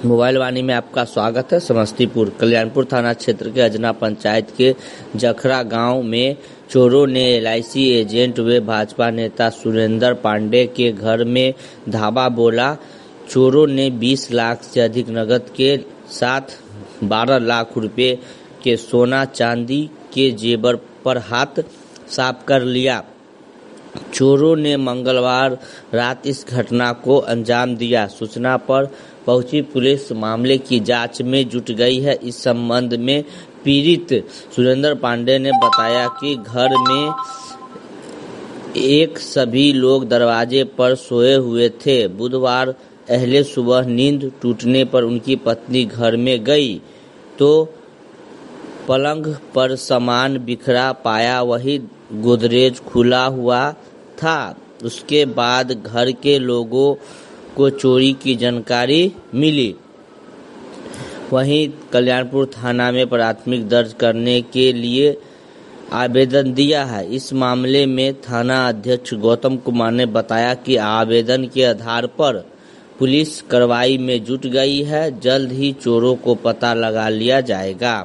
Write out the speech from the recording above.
Mobile वाणी में आपका स्वागत है। समस्तीपुर कल्याणपुर थाना क्षेत्र के अजना पंचायत के जखरा गांव में चोरों ने एलआईसी एजेंट व भाजपा नेता सुरेंद्र पांडे के घर में धावा बोला। चोरों ने 20 लाख से अधिक नकद के साथ 12 लाख रुपए के सोना चांदी के जेवर पर हाथ साफ कर लिया। चोरों ने मंगलवार रात इस घटना को अंजाम दिया। सूचना पर पहुंची पुलिस मामले की जांच में जुट गई है। इस संबंध में पीड़ित सुरेंद्र पांडे ने बताया कि घर में एक सभी लोग दरवाजे पर सोए हुए थे। बुधवार पहले सुबह नींद टूटने पर उनकी पत्नी घर में गई तो पलंग पर सामान बिखरा पाया, वही गोदरेज खुला हुआ था। उसके बाद घर के लोगों को चोरी की जानकारी मिली। वहीं कल्याणपुर थाना में प्राथमिक दर्ज करने के लिए आवेदन दिया है। इस मामले में थाना अध्यक्ष गौतम कुमार ने बताया कि आवेदन के आधार पर पुलिस कार्रवाई में जुट गई है। जल्द ही चोरों को पता लगा लिया जाएगा।